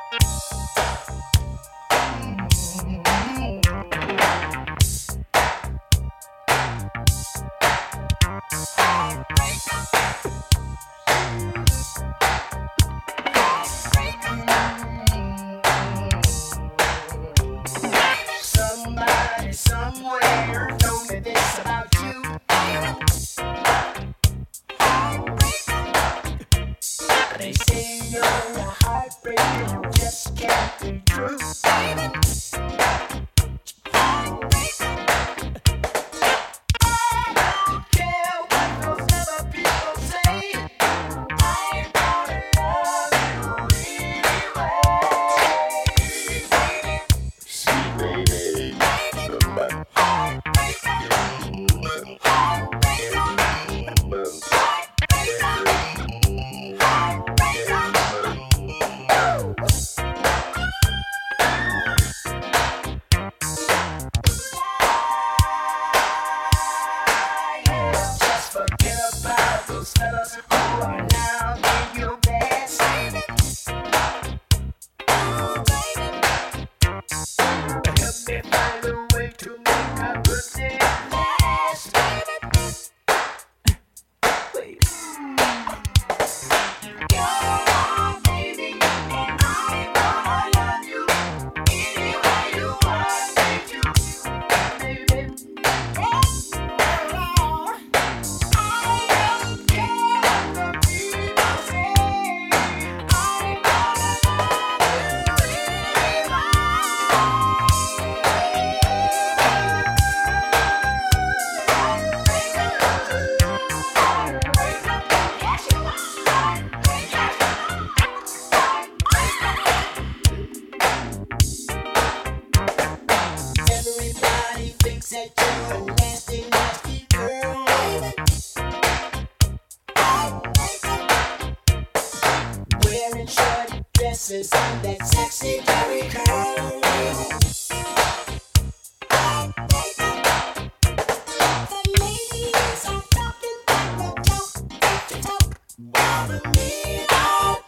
Somebody somewhere told me this about you. They say you're a heartbreaker, you just can't be true. Care what those other people say. I wanna love you anyway. See, baby, just forget about those fellas who are now in your best. Help me find a way to make our good day last. Wait. You're my baby, and I wanna love you any way you want me to, baby. Everybody thinks that you're a nasty, nasty girl. Wearing short dresses and that sexy Jerry curl. The ladies are talking, talk, talk, talk, talk. Bother me,